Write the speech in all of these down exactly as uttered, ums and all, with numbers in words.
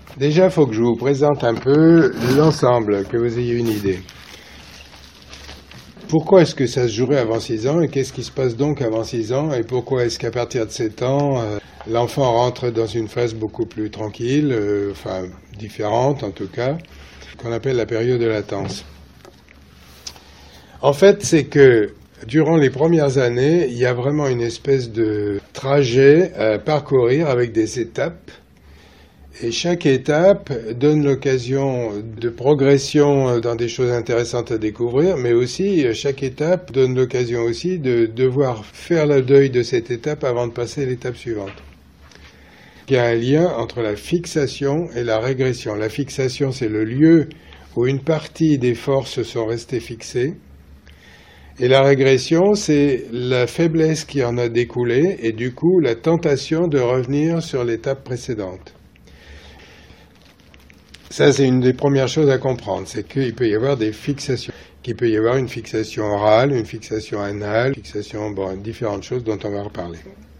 Déjà, il faut que je vous présente un peu l'ensemble, que vous ayez une idée. Pourquoi est-ce que ça se jouerait avant six ans et qu'est-ce qui se passe donc avant six ans et pourquoi est-ce qu'à partir de sept ans, euh, l'enfant rentre dans une phase beaucoup plus tranquille, euh, enfin différente en tout cas, qu'on appelle la période de latence. En fait, c'est que durant les premières années, il y a vraiment une espèce de trajet à parcourir avec des étapes. Et chaque étape donne l'occasion de progression dans des choses intéressantes à découvrir, mais aussi chaque étape donne l'occasion aussi de devoir faire le deuil de cette étape avant de passer à l'étape suivante. Il y a un lien entre la fixation et la régression. La fixation, c'est le lieu où une partie des forces sont restées fixées. Et la régression, c'est la faiblesse qui en a découlé et du coup la tentation de revenir sur l'étape précédente. Ça, c'est une des premières choses à comprendre, c'est qu'il peut y avoir des fixations. Qu'il peut y avoir une fixation orale, une fixation anale, une fixation, bon, différentes choses dont on va reparler.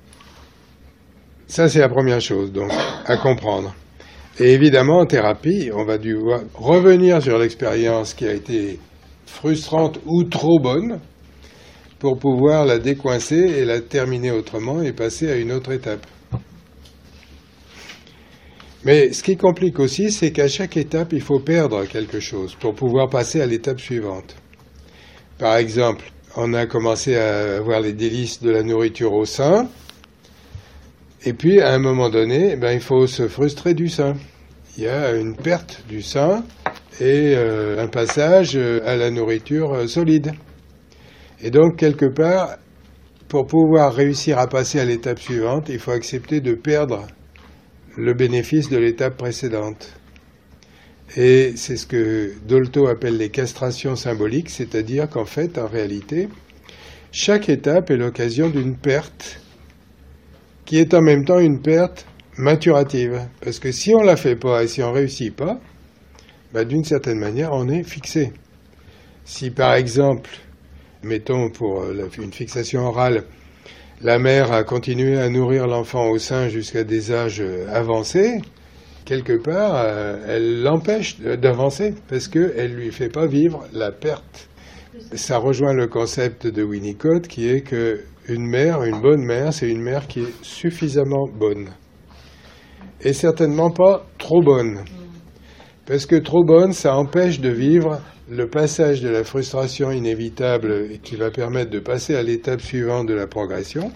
Ça, c'est la première chose, donc, à comprendre. Et évidemment, en thérapie, on va devoir revenir sur l'expérience qui a été frustrante ou trop bonne pour pouvoir la décoincer et la terminer autrement et passer à une autre étape. Mais ce qui complique aussi, c'est qu'à chaque étape, il faut perdre quelque chose pour pouvoir passer à l'étape suivante. Par exemple, on a commencé à avoir les délices de la nourriture au sein, et puis à un moment donné, ben, il faut se frustrer du sein. Il y a une perte du sein et euh, un passage à la nourriture solide. Et donc, quelque part, pour pouvoir réussir à passer à l'étape suivante, il faut accepter de perdre le bénéfice de l'étape précédente. Et c'est ce que Dolto appelle les castrations symboliques, c'est-à-dire qu'en fait, en réalité, chaque étape est l'occasion d'une perte qui est en même temps une perte maturative. Parce que si on ne la fait pas et si on ne réussit pas, bah, d'une certaine manière, on est fixé. Si par exemple, mettons pour une fixation orale, la mère a continué à nourrir l'enfant au sein jusqu'à des âges avancés, quelque part, euh, elle l'empêche d'avancer parce qu'elle ne lui fait pas vivre la perte. Ça rejoint le concept de Winnicott qui est qu'une mère, une bonne mère, c'est une mère qui est suffisamment bonne. Et certainement pas trop bonne. Parce que trop bonne, ça empêche de vivre le passage de la frustration inévitable qui va permettre de passer à l'étape suivante de la progression.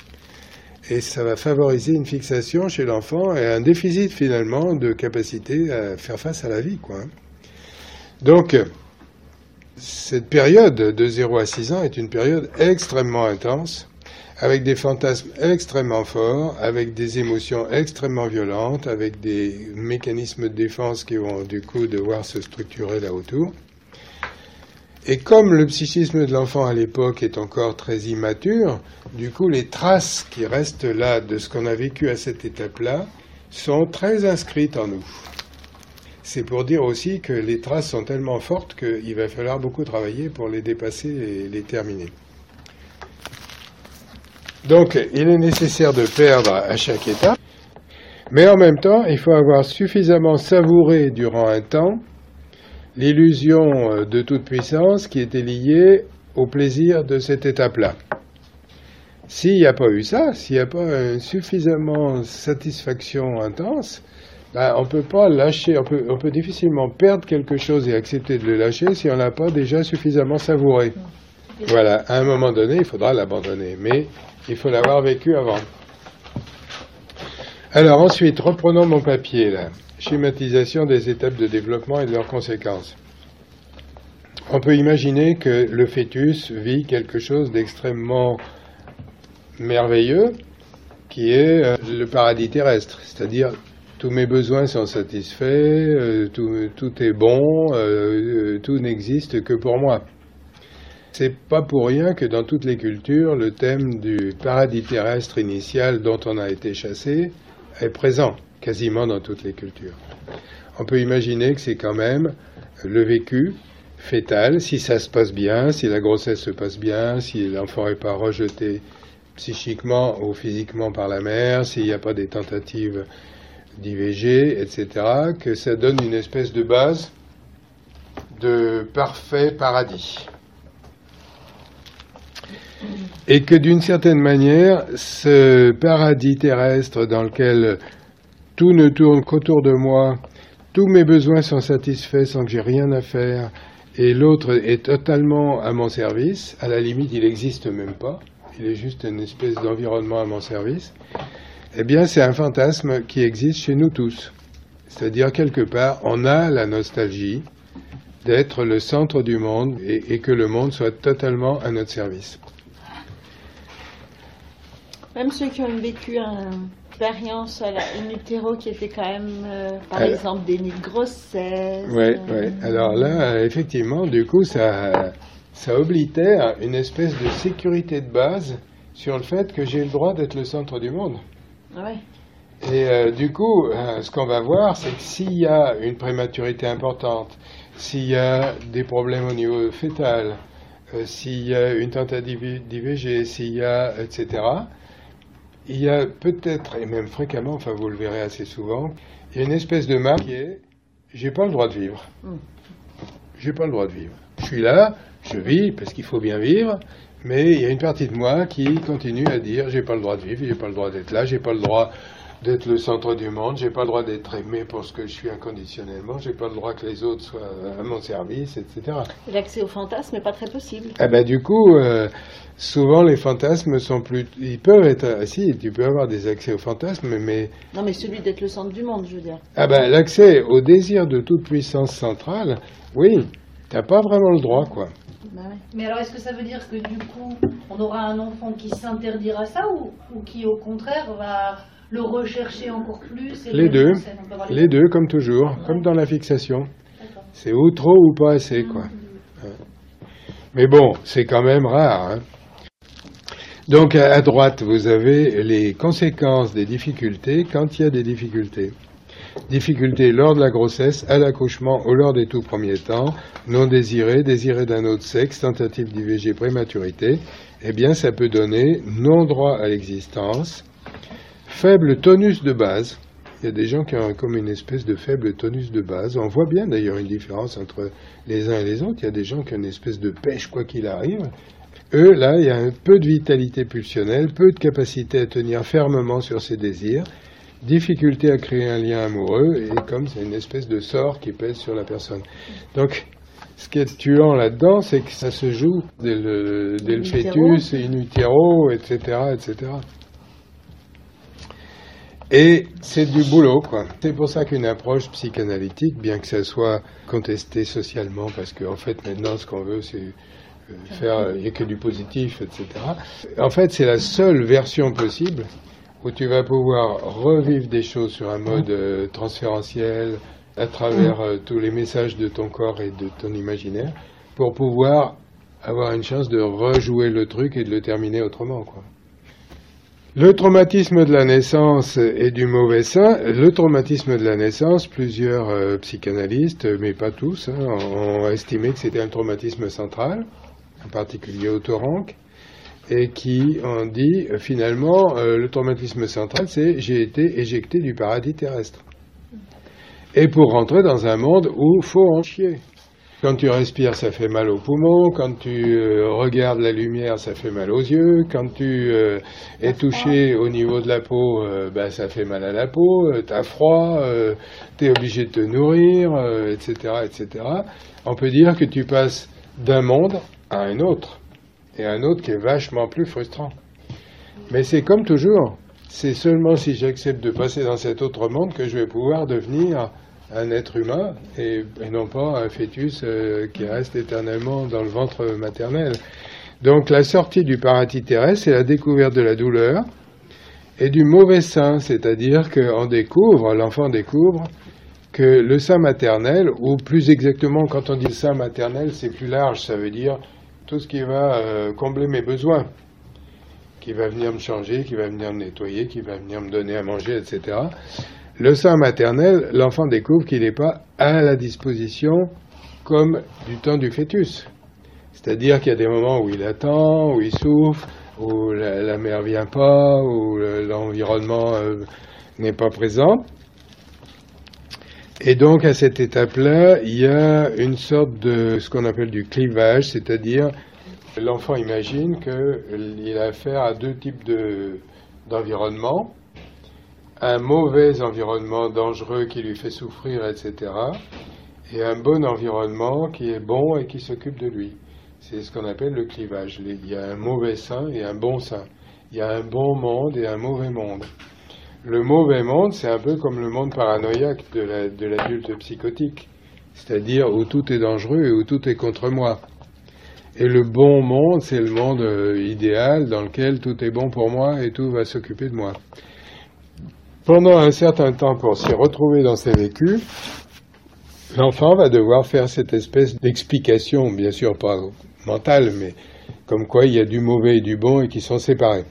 Et ça va favoriser une fixation chez l'enfant et un déficit finalement de capacité à faire face à la vie, quoi. Donc, cette période de zéro à six ans est une période extrêmement intense, avec des fantasmes extrêmement forts, avec des émotions extrêmement violentes, avec des mécanismes de défense qui vont du coup devoir se structurer là autour. Et comme le psychisme de l'enfant à l'époque est encore très immature, du coup les traces qui restent là de ce qu'on a vécu à cette étape-là sont très inscrites en nous. C'est pour dire aussi que les traces sont tellement fortes qu'il va falloir beaucoup travailler pour les dépasser et les terminer. Donc il est nécessaire de perdre à chaque étape, mais en même temps il faut avoir suffisamment savouré durant un temps l'illusion de toute puissance qui était liée au plaisir de cette étape-là. S'il n'y a pas eu ça, s'il n'y a pas une suffisamment satisfaction intense, ben on ne peut pas lâcher, on peut, on peut difficilement perdre quelque chose et accepter de le lâcher si on n'a pas déjà suffisamment savouré. Voilà, à un moment donné, il faudra l'abandonner, mais il faut l'avoir vécu avant. Alors ensuite, reprenons mon papier là. Schématisation des étapes de développement et de leurs conséquences. On peut imaginer que le fœtus vit quelque chose d'extrêmement merveilleux, qui est euh, le paradis terrestre, c'est-à-dire tous mes besoins sont satisfaits, euh, tout, tout est bon, euh, tout n'existe que pour moi. C'est pas pour rien que dans toutes les cultures, le thème du paradis terrestre initial dont on a été chassé est présent. Quasiment dans toutes les cultures. On peut imaginer que c'est quand même le vécu fœtal, si ça se passe bien, si la grossesse se passe bien, si l'enfant n'est pas rejeté psychiquement ou physiquement par la mère, s'il n'y a pas des tentatives d'I V G, et cetera, que ça donne une espèce de base de parfait paradis. Et que d'une certaine manière, ce paradis terrestre dans lequel tout ne tourne qu'autour de moi, tous mes besoins sont satisfaits sans que j'ai rien à faire, et l'autre est totalement à mon service, à la limite il n'existe même pas, il est juste une espèce d'environnement à mon service, eh bien c'est un fantasme qui existe chez nous tous. C'est-à-dire quelque part, on a la nostalgie d'être le centre du monde et, et que le monde soit totalement à notre service. Même ceux qui ont vécu une expérience à la in utero qui était quand même, euh, par Alors, exemple, des nids de grossesse. Oui, euh, oui. Alors là, effectivement, du coup, ça, ça oblitère une espèce de sécurité de base sur le fait que j'ai le droit d'être le centre du monde. Ouais. Et euh, du coup, euh, ce qu'on va voir, c'est que s'il y a une prématurité importante, s'il y a des problèmes au niveau fœtal, euh, s'il y a une tentative d'I V G, s'il y a, et cetera, il y a peut-être, et même fréquemment, enfin vous le verrez assez souvent, il y a une espèce de marque qui est « j'ai pas le droit de vivre Mm. ». J'ai pas le droit de vivre. Je suis là, je vis, parce qu'il faut bien vivre, mais il y a une partie de moi qui continue à dire « j'ai pas le droit de vivre, j'ai pas le droit d'être là, j'ai pas le droit d'être le centre du monde, j'ai pas le droit d'être aimé pour ce que je suis inconditionnellement, j'ai pas le droit que les autres soient à mon service, et cetera » L'accès au fantasme n'est pas très possible. Ah ben du coup, euh, souvent les fantasmes sont plus... Ils peuvent être... Ah, si, tu peux avoir des accès aux fantasmes, mais... Non, mais celui d'être le centre du monde, je veux dire. Ah ben l'accès au désir de toute puissance centrale, oui, t'as pas vraiment le droit, quoi. Bah ouais. Mais alors, est-ce que ça veut dire que du coup, on aura un enfant qui s'interdira ça ou, ou qui, au contraire, va le rechercher encore plus et Les le deux, mettre en scène? On peut avoir les deux, comme toujours, comme dans la fixation. D'accord. C'est ou trop ou pas assez, quoi. Mais bon, c'est quand même rare, hein. Donc à à droite, vous avez les conséquences des difficultés quand il y a des difficultés. Difficultés lors de la grossesse, à l'accouchement ou lors des tout premiers temps, non désiré, désiré d'un autre sexe, tentative d'I V G prématurité, eh bien ça peut donner non-droit à l'existence, faible tonus de base. Il y a des gens qui ont comme une espèce de faible tonus de base. On voit bien d'ailleurs une différence entre les uns et les autres. Il y a des gens qui ont une espèce de pêche quoi qu'il arrive. Eux, là, il y a un peu de vitalité pulsionnelle, peu de capacité à tenir fermement sur ses désirs, difficulté à créer un lien amoureux, et comme c'est une espèce de sort qui pèse sur la personne. Donc, ce qui est tuant là-dedans, c'est que ça se joue dès le, dès le fœtus, in utero, et cetera, et cetera. Et c'est du boulot, quoi. C'est pour ça qu'une approche psychanalytique, bien que ça soit contesté socialement, parce qu'en fait, maintenant, ce qu'on veut, c'est faire, il n'y a que du positif, et cetera. En fait, c'est la seule version possible où tu vas pouvoir revivre des choses sur un mode euh, transférentiel à travers euh, tous les messages de ton corps et de ton imaginaire pour pouvoir avoir une chance de rejouer le truc et de le terminer autrement, quoi. Le traumatisme de la naissance et du mauvais sein. Le traumatisme de la naissance, plusieurs euh, psychanalystes, mais pas tous, hein, ont estimé que c'était un traumatisme central, en particulier Otto Rank, et qui ont dit euh, finalement euh, le traumatisme central, c'est j'ai été éjecté du paradis terrestre. Et pour rentrer dans un monde où faut en chier. Quand tu respires, ça fait mal aux poumons. Quand tu euh, regardes la lumière, ça fait mal aux yeux. Quand tu euh, es touché au niveau de la peau, euh, bah, ça fait mal à la peau. Euh, t'as froid, euh, t'es obligé de te nourrir, euh, et cetera, et cetera. On peut dire que tu passes d'un monde à un autre. Et un autre qui est vachement plus frustrant. Mais c'est comme toujours. C'est seulement si j'accepte de passer dans cet autre monde que je vais pouvoir devenir un être humain et, et non pas un fœtus euh, qui reste éternellement dans le ventre maternel. Donc la sortie du paradis terrestre, c'est la découverte de la douleur et du mauvais sein, c'est-à-dire qu'on découvre, l'enfant découvre que le sein maternel, ou plus exactement quand on dit le sein maternel, c'est plus large, ça veut dire tout ce qui va euh, combler mes besoins, qui va venir me changer, qui va venir me nettoyer, qui va venir me donner à manger, et cetera. Le sein maternel, l'enfant découvre qu'il n'est pas à la disposition comme du temps du fœtus. C'est-à-dire qu'il y a des moments où il attend, où il souffre, où la, la mère vient pas, où le, l'environnement euh, n'est pas présent. Et donc à cette étape-là, il y a une sorte de ce qu'on appelle du clivage, c'est-à-dire l'enfant imagine qu'il a affaire à deux types de, d'environnement, un mauvais environnement dangereux qui lui fait souffrir, et cetera, et un bon environnement qui est bon et qui s'occupe de lui. C'est ce qu'on appelle le clivage. Il y a un mauvais sein et un bon sein. Il y a un bon monde et un mauvais monde. Le mauvais monde, c'est un peu comme le monde paranoïaque de, la, de l'adulte psychotique, c'est-à-dire où tout est dangereux et où tout est contre moi. Et le bon monde, c'est le monde euh, idéal dans lequel tout est bon pour moi et tout va s'occuper de moi. Pendant un certain temps, pour s'y retrouver dans ses vécus, l'enfant va devoir faire cette espèce d'explication, bien sûr pas mentale, mais comme quoi il y a du mauvais et du bon et qui sont séparés.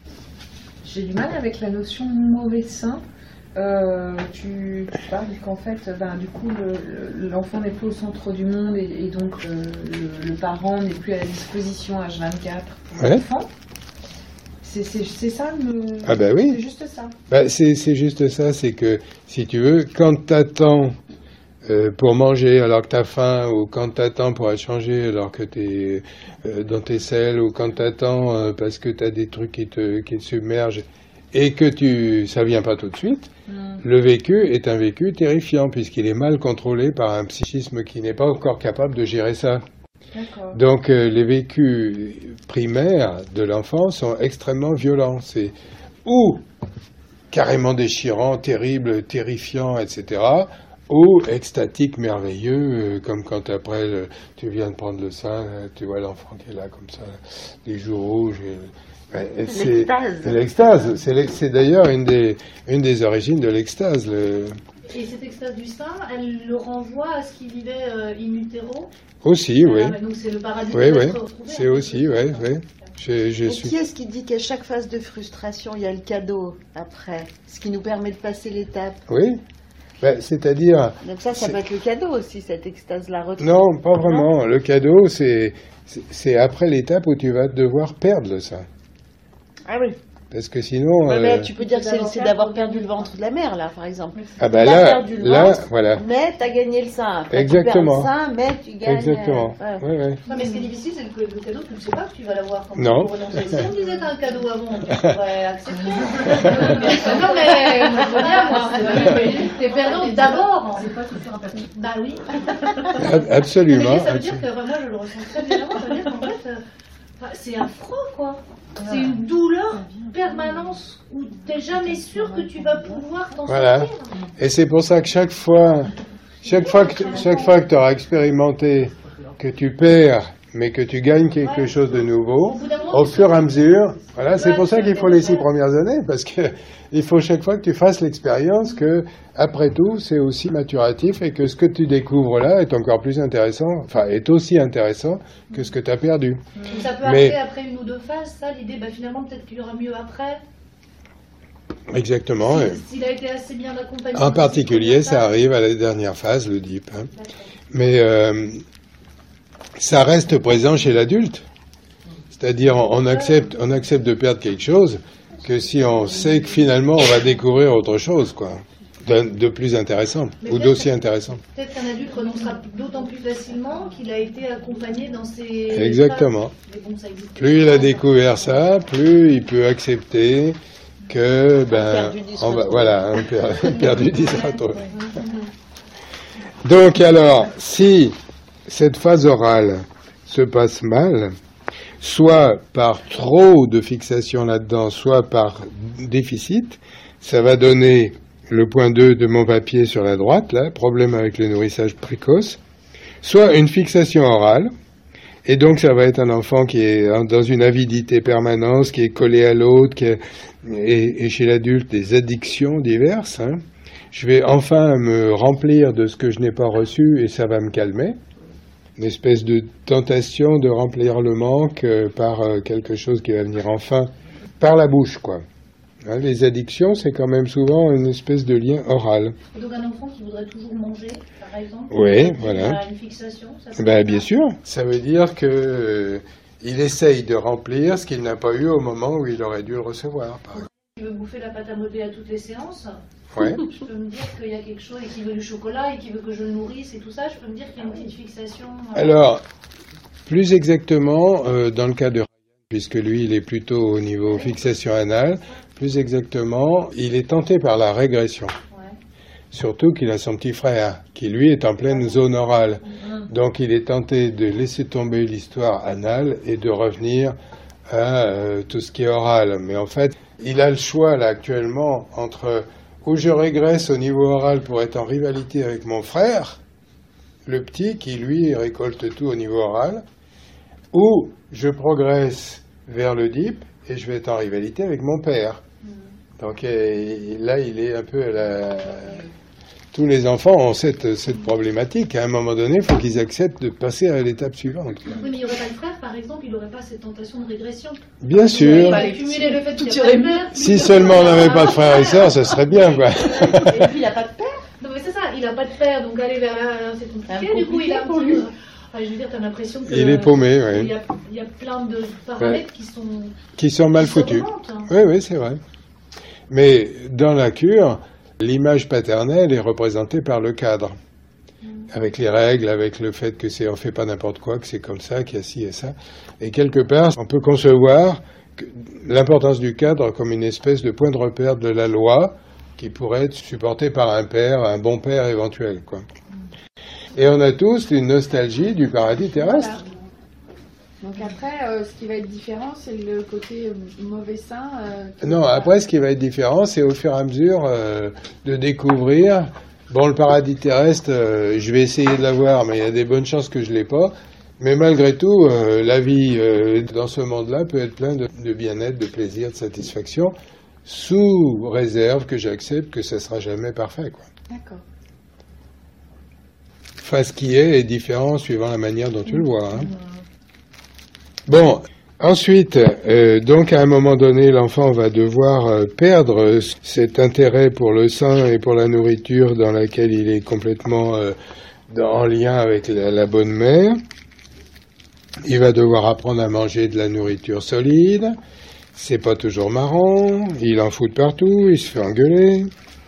J'ai du mal avec la notion de mauvais sein. Euh, tu, tu parles qu'en fait, ben, du coup, le, le, l'enfant n'est plus au centre du monde et, et donc euh, le, le parent n'est plus à la disposition H vingt-quatre pour ouais. l'enfant. C'est, c'est, c'est ça le... Ah ben oui. C'est juste ça. Ben, c'est, c'est juste ça, c'est que, si tu veux, quand t'attends euh, pour manger alors que t'as faim, ou quand t'attends pour être changé alors que t'es euh, dans tes selles, ou quand t'attends euh, parce que t'as des trucs qui te, qui te submergent, et que tu, ça vient pas tout de suite, mm. le vécu est un vécu terrifiant, puisqu'il est mal contrôlé par un psychisme qui n'est pas encore capable de gérer ça. D'accord. Donc euh, les vécus primaires de l'enfant sont extrêmement violents. C'est ou carrément déchirant, terrible, terrifiant, et cetera, ou extatique, merveilleux, euh, comme quand après le, tu viens de prendre le sein, tu vois l'enfant qui est là comme ça, les joues rouges. Et, ouais, c'est l'extase. C'est, l'extase. C'est, l'ex, c'est d'ailleurs une des, une des origines de l'extase. Le... Et cette extase du sein, elle le renvoie à ce qu'il vivait euh, in utero. Aussi, oui. Ah, donc c'est le paradis oui, oui. retrouvé. C'est aussi, oui, oui. Je, je Et suis... qui est-ce qui dit qu'à chaque phase de frustration, il y a le cadeau après, ce qui nous permet de passer l'étape? Oui. Ben, c'est-à-dire... Donc ça, ça c'est... peut être le cadeau aussi, cette extase-là retrouvée. Non, pas vraiment. Le cadeau, c'est, c'est, c'est après l'étape où tu vas devoir perdre le sein. Ah oui. Parce que sinon... Ouais, euh... mais tu peux dire que c'est, c'est d'avoir perdu le ventre de la mère, là, par exemple. Ah ben t'as là, perdu le là, ventre, voilà. Mais t'as gagné le sein. Après, exactement. Tu perds le sein, mais tu gagnes... Exactement. Euh, ouais. Ouais, ouais. Non, mais ce qui est difficile, c'est que le cadeau, tu ne sais pas que tu vas l'avoir quand non. tu renoncer. Si on disait t'as un cadeau avant, tu pourrais accepter. Non, mais moi, je veux bien, moi. T'es perdant d'abord. C'est pas tout faire un papier. Bah oui. Absolument. Mais ça veut dire que moi, je le ressens très bien. Ça veut dire qu'en fait, euh, c'est affreux, quoi. C'est une douleur permanente où tu n'es jamais sûr que tu vas pouvoir t'en voilà. sortir. Et c'est pour ça que chaque fois, chaque fois que, chaque fois que tu auras expérimenté que tu perds, mais que tu gagnes quelque ouais. chose de nouveau, au, au fur et à mesure, voilà, c'est pour ça qu'il faut les six premières années, parce que il faut chaque fois que tu fasses l'expérience que, après tout, c'est aussi maturatif et que ce que tu découvres là est encore plus intéressant, enfin, est aussi intéressant que ce que tu as perdu. Et ça peut mais, arriver après une ou deux phases, ça, l'idée, bah, finalement, peut-être qu'il y aura mieux après. Exactement. Si, s'il a été assez bien accompagné. En particulier, ça arrive à la dernière phase, le D I P. Hein. Mais euh, ça reste présent chez l'adulte. C'est-à-dire, on accepte, on accepte de perdre quelque chose que si on sait que finalement on va découvrir autre chose, quoi, de, de plus intéressant mais ou d'aussi intéressant. Peut-être qu'un adulte renoncera d'autant plus facilement qu'il a été accompagné dans ses... Exactement. Bon, plus il a découvert ça, plus il peut accepter que, ben, on va, voilà, un per, perdu dix retrouvé. Donc alors, si cette phase orale se passe mal, soit par trop de fixation là-dedans, soit par déficit, ça va donner le point deux de mon papier sur la droite, là, problème avec le nourrissage précoce, soit une fixation orale, et donc ça va être un enfant qui est dans une avidité permanente, qui est collé à l'autre, qui est, et, et chez l'adulte des addictions diverses. Hein. Je vais enfin me remplir de ce que je n'ai pas reçu et ça va me calmer. Une espèce de tentation de remplir le manque euh, par euh, quelque chose qui va venir enfin par la bouche, quoi. Hein, les addictions, c'est quand même souvent une espèce de lien oral. Et donc un enfant qui voudrait toujours manger, par exemple, oui, voilà. Une fixation, ça ben, bien sûr. Ça veut dire que euh, il essaye de remplir ce qu'il n'a pas eu au moment où il aurait dû le recevoir. Par exemple. Tu veux bouffer la pâte à modeler à toutes les séances, Ouais. Je peux me dire qu'il y a quelque chose et qu'il veut du chocolat et qu'il veut que je le nourrisse et tout ça. Je peux me dire qu'il y a une petite fixation. euh, Alors, plus exactement, euh, dans le cas de Ryan, puisque lui, il est plutôt au niveau fixation anale, plus exactement, il est tenté par la régression. Ouais. Surtout qu'il a son petit frère, qui lui est en pleine zone orale. Donc il est tenté de laisser tomber l'histoire anale et de revenir à euh, tout ce qui est oral. Mais en fait, il a le choix là actuellement entre où je régresse au niveau oral pour être en rivalité avec mon frère, le petit qui lui récolte tout au niveau oral, ou je progresse vers le dip et je vais être en rivalité avec mon père. Donc euh, là, il est un peu à la... Tous les enfants ont cette, cette problématique. À un moment donné, il faut qu'ils acceptent de passer à l'étape suivante. Oui, mais il n'y aurait pas le frère, par exemple, il n'aurait pas cette tentation de régression. Bien Il sûr. aurait cumulé le fait qu'il Tout n'y a pas irait de mieux. père. Si seulement on n'avait pas de frères et sœurs, ça serait bien, quoi. Et puis, il n'a pas de père. Non, mais c'est ça, il n'a pas de père, donc aller vers là, c'est compliqué. C'est Du coup, il a un compliqué pour petit lui. peu- Enfin, je veux dire, tu as l'impression que. Il est paumé, Il oui. y a, il y a plein de paramètres qui sont. Qui sont mal qui foutus. s'augmentent, hein. Oui, oui, c'est vrai. Mais dans la cure, l'image paternelle est représentée par le cadre. Avec les règles, avec le fait que c'est on fait pas n'importe quoi, que c'est comme ça, qu'il y a ci et ça. Et quelque part, on peut concevoir que l'importance du cadre comme une espèce de point de repère de la loi qui pourrait être supporté par un père, un bon père éventuel, quoi. Et on a tous une nostalgie du paradis terrestre. Donc après, euh, ce qui va être différent, c'est le côté euh, mauvais sein. euh, Non, après, ce qui va être différent, c'est au fur et à mesure euh, de découvrir. Bon, le paradis terrestre, euh, je vais essayer de l'avoir, mais il y a des bonnes chances que je l'ai pas. Mais malgré tout, euh, la vie euh, dans ce monde-là peut être plein de, de bien-être, de plaisir, de satisfaction, sous réserve que j'accepte que ça sera jamais parfait, quoi. D'accord. Enfin, ce qui est est différent suivant la manière dont tu le vois, hein. Bon, ensuite, euh, donc à un moment donné, l'enfant va devoir euh, perdre cet intérêt pour le sein et pour la nourriture dans laquelle il est complètement euh, dans- en lien avec la, la bonne mère. Il va devoir apprendre à manger de la nourriture solide. C'est pas toujours marrant. Il en fout de partout. Il se fait engueuler.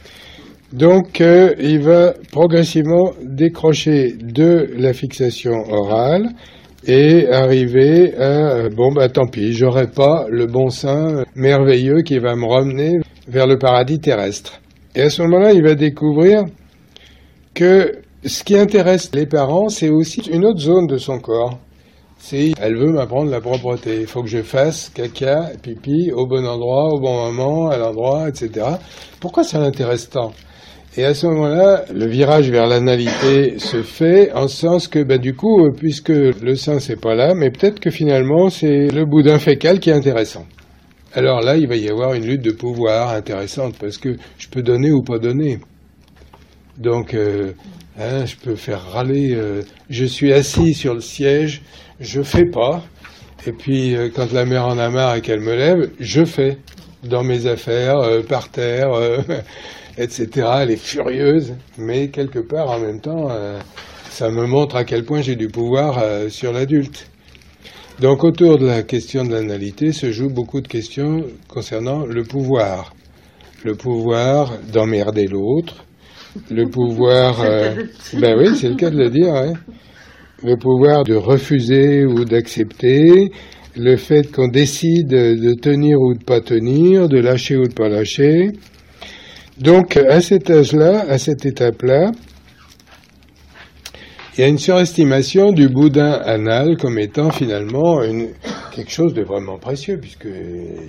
Donc, euh, il va progressivement décrocher de la fixation orale et arriver à, euh, bon, bah tant pis, j'aurai pas le bon sein merveilleux qui va me ramener vers le paradis terrestre. Et à ce moment-là, il va découvrir que ce qui intéresse les parents, c'est aussi une autre zone de son corps. C'est, elle veut m'apprendre la propreté. Il faut que je fasse caca, pipi, au bon endroit, au bon moment, à l'endroit, et cetera. Pourquoi ça l'intéresse tant ? Et à ce moment-là, le virage vers l'analité se fait en ce sens que, bah, du coup, euh, puisque le sein c'est pas là, mais peut-être que finalement c'est le boudin fécal qui est intéressant. Alors là, il va y avoir une lutte de pouvoir intéressante parce que je peux donner ou pas donner. Donc, euh, hein, je peux faire râler. Euh, je suis assis sur le siège, je fais pas. Et puis, euh, quand la mère en a marre et qu'elle me lève, je fais dans mes affaires, euh, par terre. Euh, et cetera. Elle est furieuse, mais quelque part, en même temps, euh, ça me montre à quel point j'ai du pouvoir euh, sur l'adulte. Donc, autour de la question de l'analité se jouent beaucoup de questions concernant le pouvoir. Le pouvoir d'emmerder l'autre, le pouvoir... Euh, ben oui, c'est le cas de le dire, hein. Le pouvoir de refuser ou d'accepter, le fait qu'on décide de tenir ou de pas tenir, de lâcher ou de pas lâcher. Donc, à cet âge-là, à cette étape-là, il y a une surestimation du boudin anal comme étant finalement une, quelque chose de vraiment précieux, puisque euh,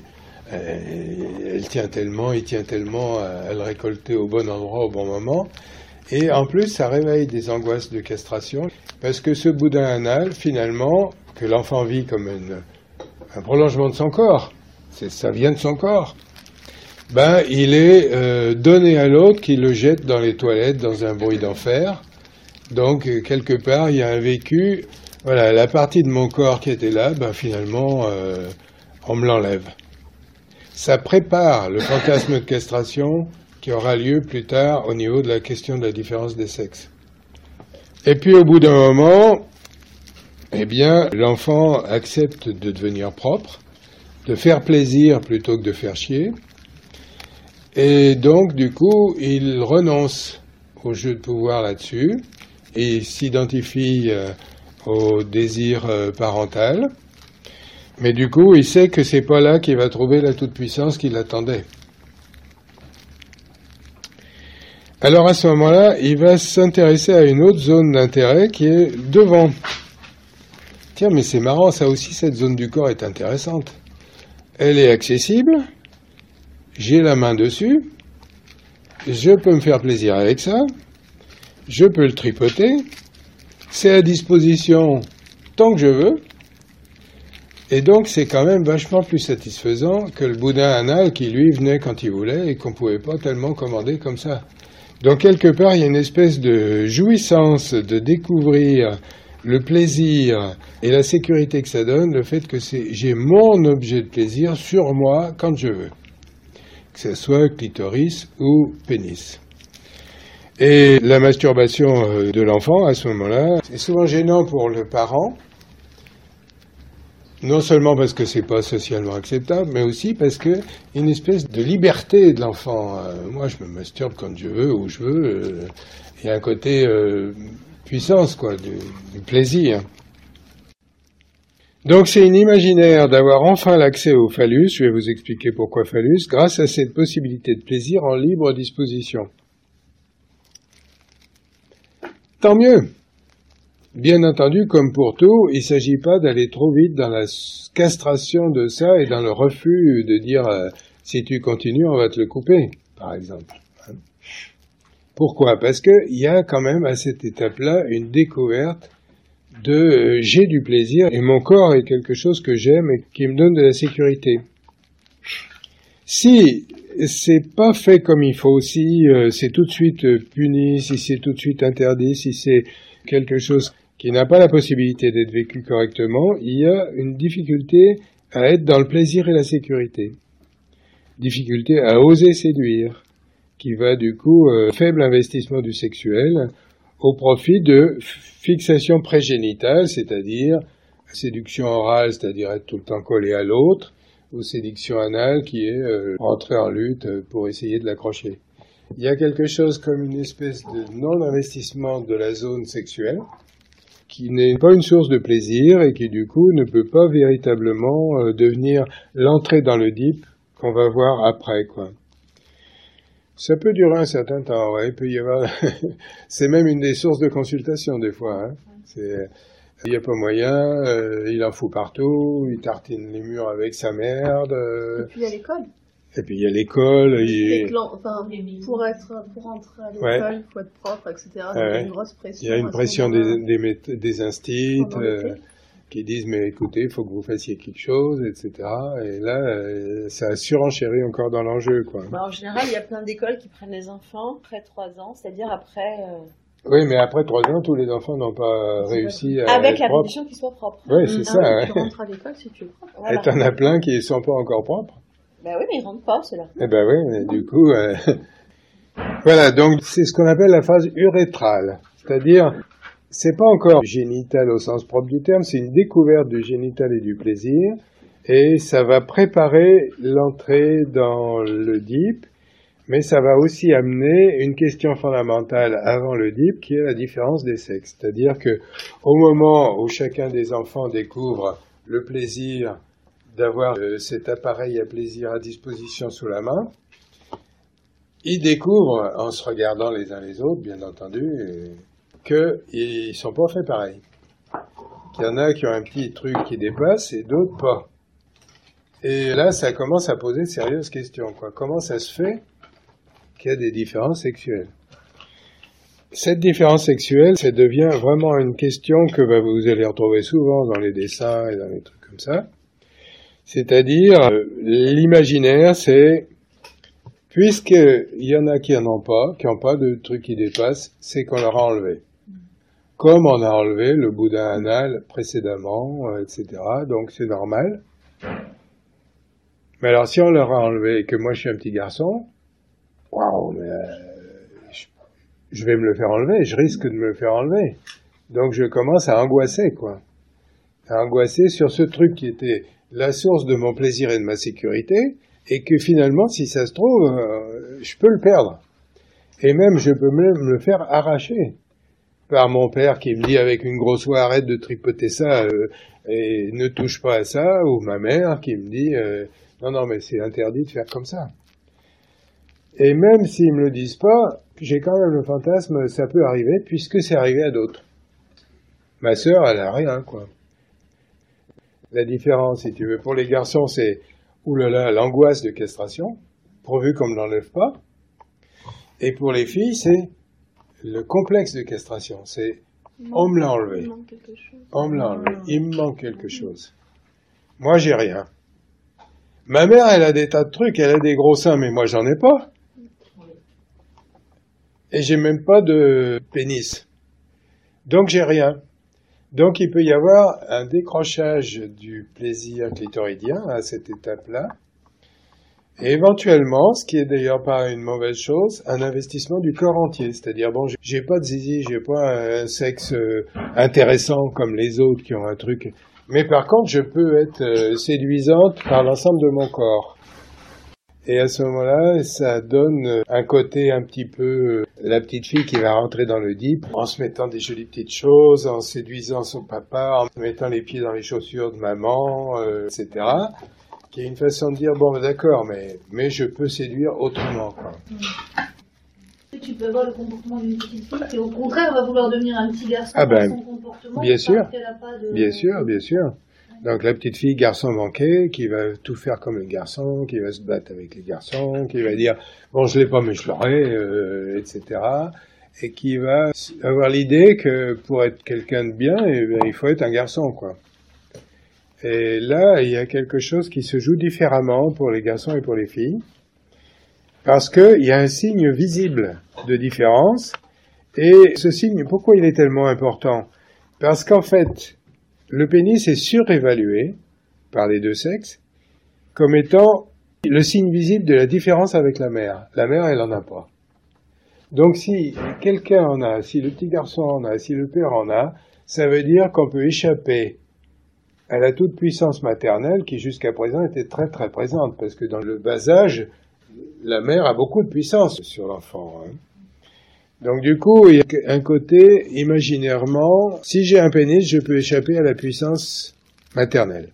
elle tient tellement, il tient tellement à le récolter au bon endroit, au bon moment. Et en plus, ça réveille des angoisses de castration, parce que ce boudin anal, finalement, que l'enfant vit comme une, un prolongement de son corps, c'est, ça vient de son corps. Ben, il est euh, donné à l'autre qui le jette dans les toilettes dans un bruit d'enfer. Donc, euh, quelque part, il y a un vécu. Voilà, la partie de mon corps qui était là, ben, finalement, euh, on me l'enlève. Ça prépare le fantasme de castration qui aura lieu plus tard au niveau de la question de la différence des sexes. Et puis, au bout d'un moment, eh bien, l'enfant accepte de devenir propre, de faire plaisir plutôt que de faire chier. Et donc, du coup, il renonce au jeu de pouvoir là-dessus et il s'identifie euh, au désir euh, parental. Mais du coup, il sait que c'est pas là qu'il va trouver la toute-puissance qu'il attendait. Alors à ce moment-là, il va s'intéresser à une autre zone d'intérêt qui est devant. Tiens, mais c'est marrant, ça aussi, cette zone du corps est intéressante. Elle est accessible, j'ai la main dessus, je peux me faire plaisir avec ça, je peux le tripoter, c'est à disposition tant que je veux, et donc c'est quand même vachement plus satisfaisant que le boudin anal qui lui venait quand il voulait et qu'on pouvait pas tellement commander comme ça. Donc quelque part, il y a une espèce de jouissance de découvrir le plaisir et la sécurité que ça donne, le fait que c'est, j'ai mon objet de plaisir sur moi quand je veux, que ce soit clitoris ou pénis. Et la masturbation de l'enfant, à ce moment-là, c'est souvent gênant pour le parent, non seulement parce que c'est pas socialement acceptable, mais aussi parce que y a une espèce de liberté de l'enfant. Euh, moi, je me masturbe quand je veux, où je veux. Euh, il y a un côté euh, puissance, quoi, du, du plaisir. Donc, c'est une imaginaire d'avoir enfin l'accès au phallus. Je vais vous expliquer pourquoi phallus, grâce à cette possibilité de plaisir en libre disposition. Tant mieux. Bien entendu, comme pour tout, il ne s'agit pas d'aller trop vite dans la castration de ça et dans le refus de dire euh, « si tu continues, on va te le couper », par exemple. Pourquoi ? Parce qu'il y a quand même à cette étape-là une découverte de euh, « j'ai du plaisir et mon corps est quelque chose que j'aime et qui me donne de la sécurité ». Si c'est pas fait comme il faut, si euh, c'est tout de suite puni, si c'est tout de suite interdit, si c'est quelque chose qui n'a pas la possibilité d'être vécu correctement, il y a une difficulté à être dans le plaisir et la sécurité. Difficulté à oser séduire, qui va du coup euh, faible investissement du sexuel au profit de fixation prégénitale, c'est-à-dire séduction orale, c'est-à-dire être tout le temps collé à l'autre, ou séduction anale qui est euh, rentrer en lutte pour essayer de l'accrocher. Il y a quelque chose comme une espèce de non-investissement de la zone sexuelle, qui n'est pas une source de plaisir et qui du coup ne peut pas véritablement euh, devenir l'entrée dans le deep qu'on va voir après, quoi. Ça peut durer un certain temps, ouais, il peut y avoir... C'est même une des sources de consultation des fois, hein. C'est... Il n'y a pas moyen, euh, il en fout partout, il tartine les murs avec sa merde. Euh... Et puis il y a l'école. Et puis il y a l'école. Il... Enfin, pour être, pour entrer à l'école, ouais. Il faut être propre, et cetera. Ouais. Il y a une grosse pression. Il y a une pression des, des, des instits euh, qui disent mais écoutez, il faut que vous fassiez quelque chose, et cetera. Et là, euh, ça a surenchéri encore dans l'enjeu, quoi. Bah, en général, il y a plein d'écoles qui prennent les enfants après trois ans, c'est-à-dire après. Euh... Oui, mais après trois ans, tous les enfants n'ont pas c'est réussi à avec être la propres. condition qu'ils soient propres. Oui, c'est mmh. ça. Ah oui, ouais. tu rentres à l'école si tu es propre. Voilà. Et t'en as plein qui ne sont pas encore propres. Ben oui, mais ils rentrent pas, ceux-là. Eh ben oui, mais du coup... Euh... voilà, donc c'est ce qu'on appelle la phase urétrale. C'est-à-dire, c'est pas encore génital au sens propre du terme, c'est une découverte du génital et du plaisir, et ça va préparer l'entrée dans le deep, mais ça va aussi amener une question fondamentale avant le deep, qui est la différence des sexes. C'est-à-dire que au moment où chacun des enfants découvre le plaisir d'avoir euh, cet appareil à plaisir à disposition sous la main, ils découvrent, en se regardant les uns les autres, bien entendu, qu'ils ne sont pas faits pareil. Qu'il y en a qui ont un petit truc qui dépasse et d'autres pas. Et là, ça commence à poser de sérieuses questions, quoi. Comment ça se fait qu'il y a des différences sexuelles? Cette différence sexuelle, ça devient vraiment une question que bah, vous allez retrouver souvent dans les dessins et dans les trucs comme ça. C'est-à-dire, euh, l'imaginaire, c'est, puisqu'il y en a qui n'en ont pas, qui n'ont pas de truc qui dépasse, c'est qu'on leur a enlevé. Comme on a enlevé le boudin anal précédemment, euh, et cetera. Donc c'est normal. Mais alors si on leur a enlevé et que moi je suis un petit garçon, waouh, mais euh, je, je vais me le faire enlever, je risque de me le faire enlever. Donc je commence à angoisser, quoi. À angoisser sur ce truc qui était la source de mon plaisir et de ma sécurité, et que finalement, si ça se trouve, euh, je peux le perdre. Et même, je peux même le faire arracher par mon père qui me dit avec une grosse voix, arrête de tripoter ça euh, et ne touche pas à ça, ou ma mère qui me dit, euh, non, non, mais c'est interdit de faire comme ça. Et même s'ils me le disent pas, j'ai quand même le fantasme, ça peut arriver, puisque c'est arrivé à d'autres. Ma sœur, elle a rien, quoi. La différence, si tu veux, pour les garçons, c'est, oulala, l'angoisse de castration, pourvu qu'on ne l'enlève pas. Et pour les filles, c'est le complexe de castration. C'est, on me l'a enlevé. Il manque quelque chose. On me l'a enlevé. Il me manque quelque chose. Moi, j'ai rien. Ma mère, elle a des tas de trucs, elle a des gros seins, mais moi, j'en ai pas. Et j'ai même pas de pénis. Donc, j'ai rien. Donc, il peut y avoir un décrochage du plaisir clitoridien à cette étape-là. Et éventuellement, ce qui est d'ailleurs pas une mauvaise chose, un investissement du corps entier. C'est-à-dire, bon, j'ai pas de zizi, j'ai pas un sexe euh, intéressant comme les autres qui ont un truc. Mais par contre, je peux être euh, séduisante par l'ensemble de mon corps. Et à ce moment-là, ça donne un côté un petit peu euh, la petite fille qui va rentrer dans le dip en se mettant des jolies petites choses, en séduisant son papa, en mettant les pieds dans les chaussures de maman, euh, et cetera. Qui est une façon de dire, bon, d'accord, mais, mais je peux séduire autrement, quoi. Tu peux avoir le comportement d'une petite fille qui, au contraire, va vouloir devenir un petit garçon ah ben, dans son comportement. Bien sûr, parce qu'elle a pas de... bien sûr, bien sûr. Donc la petite fille garçon manqué, qui va tout faire comme un garçon, qui va se battre avec les garçons, qui va dire, bon, je l'ai pas, mais je l'aurai, euh, et cetera. Et qui va avoir l'idée que pour être quelqu'un de bien, eh bien, il faut être un garçon, quoi. Et là, il y a quelque chose qui se joue différemment pour les garçons et pour les filles, parce qu'il y a un signe visible de différence, et ce signe, pourquoi il est tellement important? Parce qu'en fait, le pénis est surévalué par les deux sexes comme étant le signe visible de la différence avec la mère. La mère, elle en a pas. Donc si quelqu'un en a, si le petit garçon en a, si le père en a, ça veut dire qu'on peut échapper à la toute-puissance maternelle qui jusqu'à présent était très très présente, parce que dans le bas âge, la mère a beaucoup de puissance sur l'enfant. Hein. Donc du coup, il y a un côté, imaginairement, si j'ai un pénis, je peux échapper à la puissance maternelle,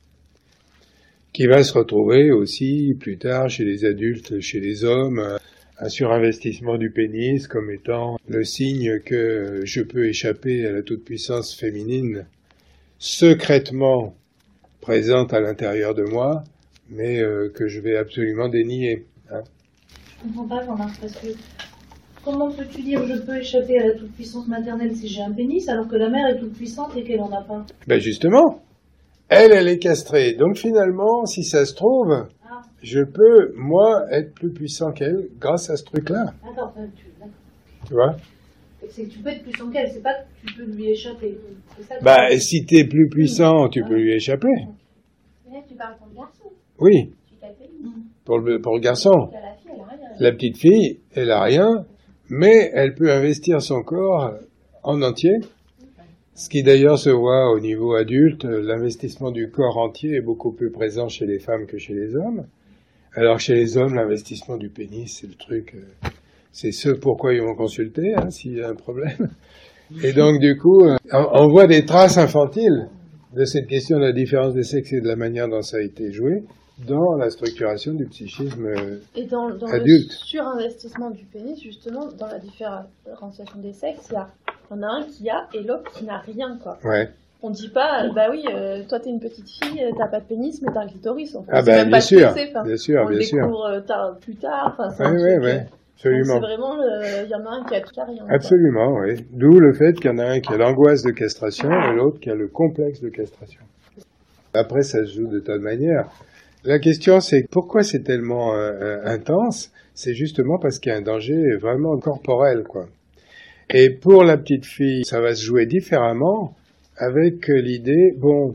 qui va se retrouver aussi plus tard chez les adultes, chez les hommes, un surinvestissement du pénis comme étant le signe que je peux échapper à la toute-puissance féminine secrètement présente à l'intérieur de moi, mais euh, que je vais absolument dénier. Hein. Je comprends pas, Jean-Marc, parce que comment peux-tu dire je peux échapper à la toute-puissance maternelle si j'ai un pénis, alors que la mère est toute-puissante et qu'elle en a pas? Ben justement, elle, elle est castrée. Donc finalement, si ça se trouve, ah. je peux, moi, être plus puissant qu'elle grâce à ce truc-là. D'accord, tu, d'accord. Tu vois? C'est que tu peux être puissant qu'elle, c'est pas que tu peux lui échapper. C'est ça que Bah, tu... si t'es plus puissant, tu peux lui échapper. Mais là, tu parles pour le garçon. Oui, Tu t'appelles pour le, pour le garçon. la fille, elle a rien. La petite fille, elle a rien, mais elle peut investir son corps en entier. Ce qui d'ailleurs se voit au niveau adulte, l'investissement du corps entier est beaucoup plus présent chez les femmes que chez les hommes. Alors chez les hommes, l'investissement du pénis, c'est le truc, euh, c'est ce pourquoi ils vont consulter, hein, s'il y a un problème. Et donc du coup, euh, on voit des traces infantiles de cette question de la différence des sexes et de la manière dont ça a été joué dans la structuration du psychisme euh, Et dans, dans adulte. le surinvestissement du pénis, justement, dans la différenciation des sexes, il y, a, il y en a un qui a et l'autre qui n'a rien, quoi. Ouais. On dit pas, euh, bah oui, euh, toi t'es une petite fille, euh, t'as pas de pénis, mais t'as un clitoris. On Ah sait ben même bien pas sûr, ce que c'est, enfin, bien sûr, on bien le sûr. découvre euh, tard, plus tard. Enfin, c'est Oui, un oui, truc, oui, euh, absolument. c'est vraiment, il y en a un qui a tout, qui a rien. Quoi. Absolument, oui. D'où le fait qu'il y en a un qui a l'angoisse de castration et l'autre qui a le complexe de castration. Après, ça se joue de tas de manières. La question, c'est pourquoi c'est tellement euh, intense? C'est justement parce qu'il y a un danger vraiment corporel, quoi. Et pour la petite fille, ça va se jouer différemment avec l'idée, bon,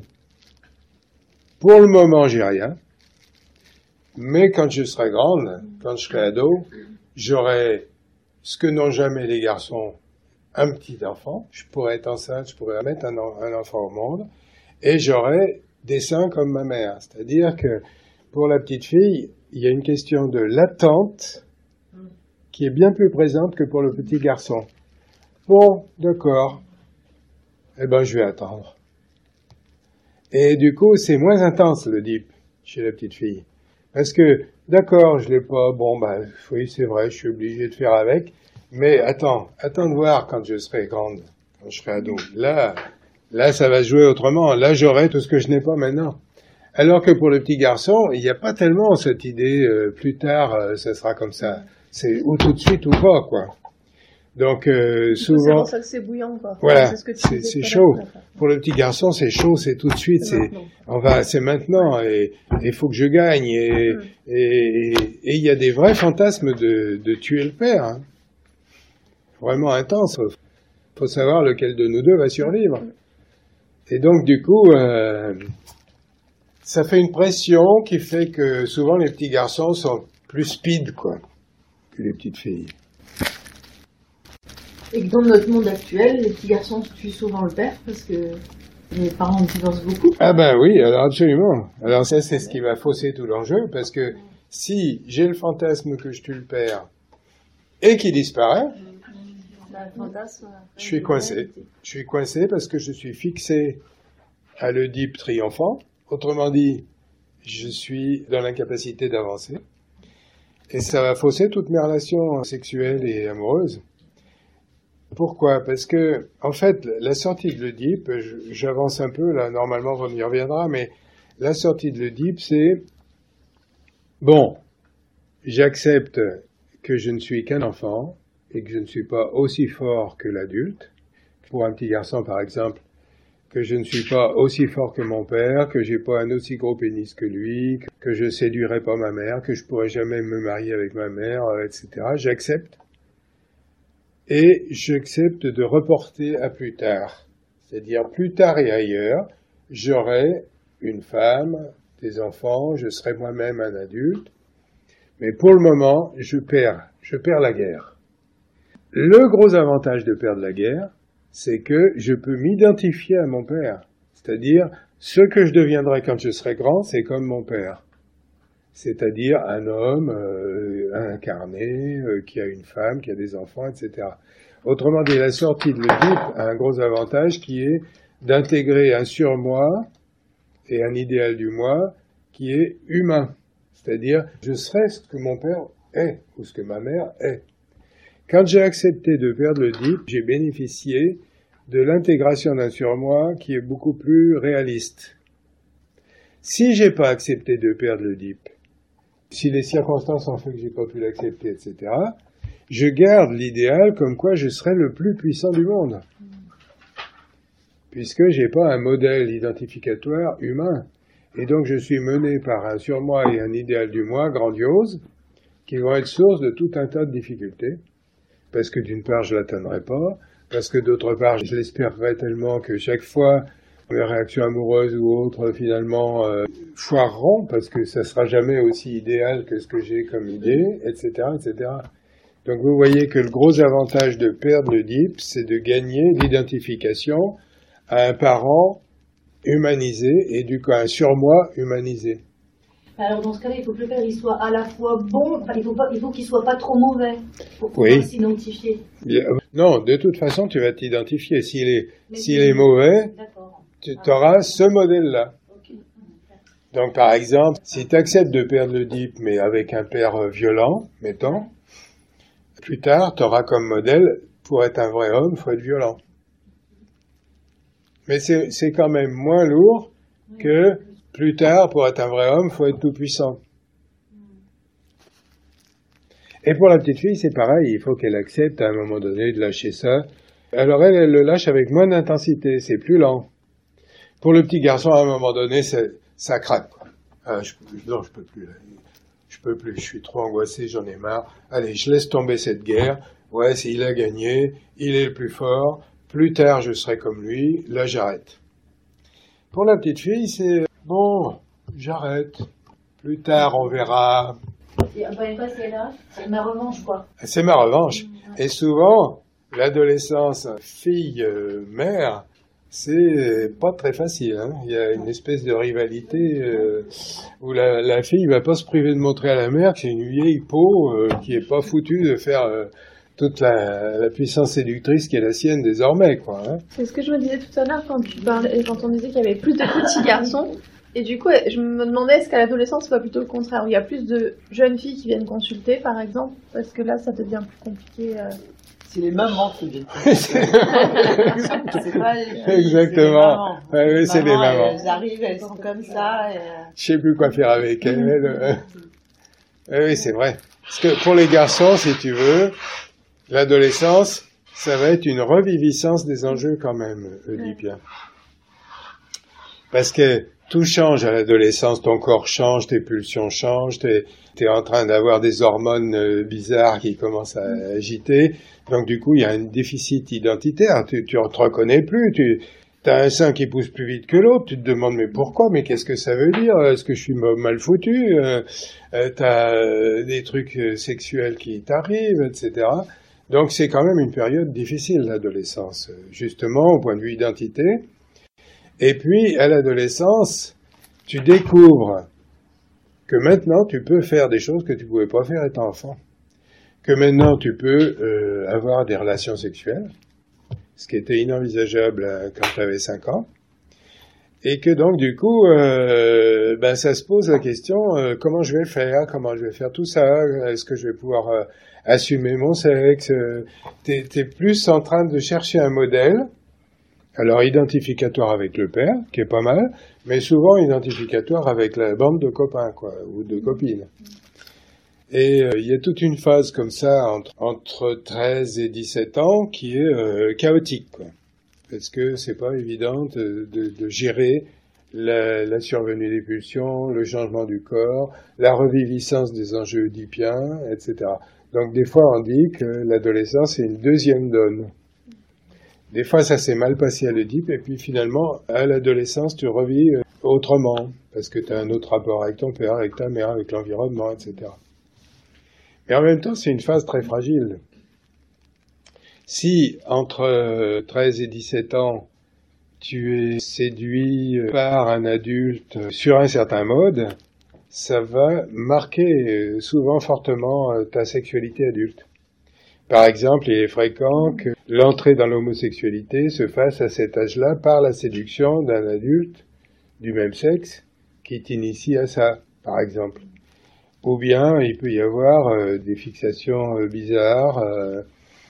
pour le moment, j'ai rien, mais quand je serai grande, quand je serai ado, j'aurai ce que n'ont jamais les garçons, un petit enfant, je pourrais être enceinte, je pourrais mettre un, un enfant au monde, et j'aurai des seins comme ma mère. C'est-à-dire que pour la petite fille, il y a une question de l'attente qui est bien plus présente que pour le petit garçon. Bon, d'accord. Eh ben, je vais attendre. Et du coup, c'est moins intense, l'Oedipe, chez la petite fille. Parce que, d'accord, je l'ai pas, bon, bah, oui, c'est vrai, je suis obligé de faire avec, mais attends, attends de voir quand je serai grande, quand je serai ado. Là, là, ça va se jouer autrement. Là, j'aurai tout ce que je n'ai pas maintenant. Alors que pour le petit garçon, il n'y a pas tellement cette idée, euh, plus tard, euh, ça sera comme ça. C'est ou tout de suite ou pas, quoi. Donc, euh, souvent... C'est pour ça que c'est bouillant, quoi. Voilà, c'est, ce que tu c'est, disais c'est tout à l'heure, chaud. quoi. Pour le petit garçon, c'est chaud, c'est tout de suite, C'est c'est, maintenant. on va, c'est maintenant, et il faut que je gagne, et, Mm. et, et il y a des vrais fantasmes de, de tuer le père, hein. Vraiment intense. Faut savoir lequel de nous deux va survivre. Et donc, du coup, euh, ça fait une pression qui fait que souvent les petits garçons sont plus speed, quoi, que les petites filles. Et que dans notre monde actuel, les petits garçons tuent souvent le père parce que les parents divorcent beaucoup. Ah ben oui, alors absolument. Alors ça, c'est ce qui va fausser tout l'enjeu, parce que si j'ai le fantasme que je tue le père et qu'il disparaît, Bah, le fantasme, je suis coincé. Je suis coincé parce que je suis fixé à l'Oedipe triomphant. Autrement dit, je suis dans l'incapacité d'avancer. Et ça va fausser toutes mes relations sexuelles et amoureuses. Pourquoi? Parce que, en fait, la sortie de l'Oedipe, je- j'avance un peu, là, normalement on y reviendra, mais la sortie de l'Oedipe, c'est, bon, j'accepte que je ne suis qu'un enfant et que je ne suis pas aussi fort que l'adulte. Pour un petit garçon, par exemple, que je ne suis pas aussi fort que mon père, que j'ai pas un aussi gros pénis que lui, que je séduirai pas ma mère, que je pourrai jamais me marier avec ma mère, euh, et cetera. J'accepte. Et j'accepte de reporter à plus tard. C'est-à-dire, plus tard et ailleurs, j'aurai une femme, des enfants, je serai moi-même un adulte. Mais pour le moment, je perds, je perds la guerre. Le gros avantage de perdre la guerre, c'est que je peux m'identifier à mon père. C'est-à-dire, ce que je deviendrai quand je serai grand, c'est comme mon père. C'est-à-dire un homme euh, incarné, euh, qui a une femme, qui a des enfants, et cetera. Autrement dit, la sortie de l'Oedipe a un gros avantage qui est d'intégrer un surmoi et un idéal du moi qui est humain. C'est-à-dire, je serai ce que mon père est, ou ce que ma mère est. Quand j'ai accepté de perdre l'Oedipe, j'ai bénéficié de l'intégration d'un surmoi qui est beaucoup plus réaliste. Si j'ai pas accepté de perdre l'Oedipe, si les circonstances ont fait que j'ai pas pu l'accepter, et cetera, je garde l'idéal comme quoi je serai le plus puissant du monde. Puisque j'ai pas un modèle identificatoire humain. Et donc je suis mené par un surmoi et un idéal du moi grandiose, qui vont être source de tout un tas de difficultés. Parce que d'une part, je l'atteindrai pas, parce que d'autre part, je l'espérerai tellement que chaque fois, mes réactions amoureuses ou autres, finalement, euh, foireront, parce que ça sera jamais aussi idéal que ce que j'ai comme idée, et cetera, et cetera. Donc vous voyez que le gros avantage de perdre l'Oedipe, c'est de gagner l'identification à un parent humanisé, et du coup à un surmoi humanisé. Alors dans ce cas-là, il faut que le père il soit à la fois bon, enfin il faut pas, il faut qu'il soit pas trop mauvais pour pouvoir Oui. s'identifier. Bien, non, de toute façon, tu vas t'identifier. S'il est, Mais s'il c'est- est mauvais, D'accord. tu auras ce modèle-là. Ok. Donc, par exemple, si tu acceptes de perdre l'Oedipe, mais avec un père euh, violent, mettons, plus tard, tu auras comme modèle, pour être un vrai homme, il faut être violent. Mais c'est, c'est quand même moins lourd que, plus tard, pour être un vrai homme, il faut être tout puissant. Et pour la petite fille, c'est pareil, il faut qu'elle accepte à un moment donné de lâcher ça. Alors elle, elle le lâche avec moins d'intensité, c'est plus lent. Pour le petit garçon, à un moment donné, c'est, ça craque, quoi. Ah, je, non, je peux plus, là. Je peux plus, je suis trop angoissé, j'en ai marre. Allez, je laisse tomber cette guerre. Ouais, c'est, il a gagné, il est le plus fort. Plus tard, je serai comme lui. Là, j'arrête. Pour la petite fille, c'est, bon, j'arrête. Plus tard, on verra. Et après quoi, c'est là, c'est ma revanche quoi. C'est ma revanche. Et souvent, l'adolescence fille-mère c'est pas très facile. Hein. Il y a une espèce de rivalité euh, où la, la fille va pas se priver de montrer à la mère que c'est une vieille peau euh, qui est pas foutue de faire euh, toute la, la puissance séductrice qui est la sienne désormais, quoi. Hein. C'est ce que je me disais tout à l'heure quand tu parlais, quand on disait qu'il y avait plus de petits garçons. Et du coup, je me demandais, est-ce qu'à l'adolescence, c'est pas plutôt le contraire, où il y a plus de jeunes filles qui viennent consulter, par exemple, parce que là, ça devient plus compliqué. Euh... C'est les mamans qui viennent. C'est pas les... Exactement. C'est les mamans. Ouais, oui, c'est les mamans. Elles arrivent, elles sont comme ça. Et... Je sais plus quoi faire avec elles. Oui, c'est vrai. Parce que pour les garçons, si tu veux, l'adolescence, ça va être une reviviscence des enjeux quand même, Oedipien. Parce que tout change à l'adolescence, ton corps change, tes pulsions changent, t'es, t'es en train d'avoir des hormones euh, bizarres qui commencent à agiter, donc du coup il y a un déficit identitaire, tu, tu te reconnais plus, tu as un sein qui pousse plus vite que l'autre, tu te demandes mais pourquoi, mais qu'est-ce que ça veut dire, est-ce que je suis mal foutu, euh, euh, t'as euh, des trucs sexuels qui t'arrivent, et cetera. Donc c'est quand même une période difficile l'adolescence, justement au point de vue identité. Et puis, à l'adolescence, tu découvres que maintenant, tu peux faire des choses que tu pouvais pas faire étant enfant. Que maintenant, tu peux euh, avoir des relations sexuelles, ce qui était inenvisageable euh, quand tu avais cinq ans. Et que donc, du coup, euh, ben, ça se pose la question, euh, comment je vais faire, comment je vais faire tout ça, est-ce que je vais pouvoir euh, assumer mon sexe euh, t'es, t'es plus en train de chercher un modèle. Alors, identificatoire avec le père, qui est pas mal, mais souvent identificatoire avec la bande de copains, quoi, ou de copines. Et euh, il y a toute une phase comme ça, entre, entre treize et dix-sept ans, qui est euh, chaotique, quoi. Parce que c'est pas évident de, de, de gérer la, la survenue des pulsions, le changement du corps, la reviviscence des enjeux oedipiens, et cetera. Donc, des fois, on dit que l'adolescence est une deuxième donne. Des fois, ça s'est mal passé à l'Oedipe, et puis finalement, à l'adolescence, tu revis autrement, parce que tu as un autre rapport avec ton père, avec ta mère, avec l'environnement, et cetera. Mais en même temps, c'est une phase très fragile. Si, entre treize et dix-sept ans, tu es séduit par un adulte sur un certain mode, ça va marquer souvent fortement ta sexualité adulte. Par exemple, il est fréquent que l'entrée dans l'homosexualité se fasse à cet âge-là par la séduction d'un adulte du même sexe qui t'initie à ça, par exemple. Ou bien, il peut y avoir euh, des fixations euh, bizarres. Euh,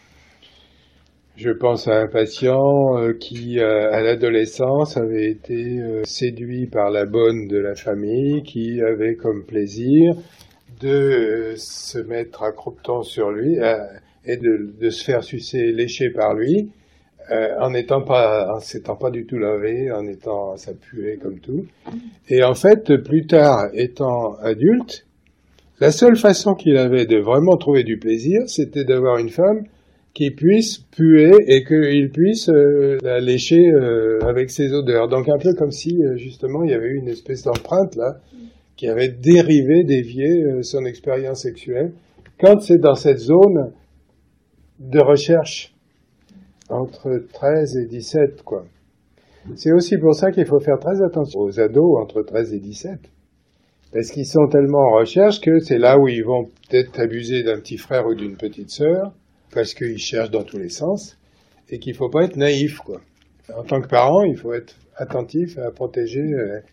je pense à un patient euh, qui, euh, à l'adolescence, avait été euh, séduit par la bonne de la famille, qui avait comme plaisir de euh, se mettre à croupton sur lui, euh, et de, de se faire sucer, lécher par lui, euh, en n'étant pas, en s'étant pas du tout lavé, en étant, ça puait comme tout. Et en fait, plus tard, étant adulte, la seule façon qu'il avait de vraiment trouver du plaisir, c'était d'avoir une femme qui puisse puer et qu'il puisse euh, la lécher euh, avec ses odeurs. Donc un peu comme si, euh, justement, il y avait eu une espèce d'empreinte, là, qui avait dérivé, dévié euh, son expérience sexuelle. Quand c'est dans cette zone de recherche entre treize et dix-sept, quoi. C'est aussi pour ça qu'il faut faire très attention aux ados entre treize et dix-sept. Parce qu'ils sont tellement en recherche que c'est là où ils vont peut-être abuser d'un petit frère ou d'une petite sœur, parce qu'ils cherchent dans tous les sens, et qu'il faut pas être naïf, quoi. En tant que parent, il faut être attentif à protéger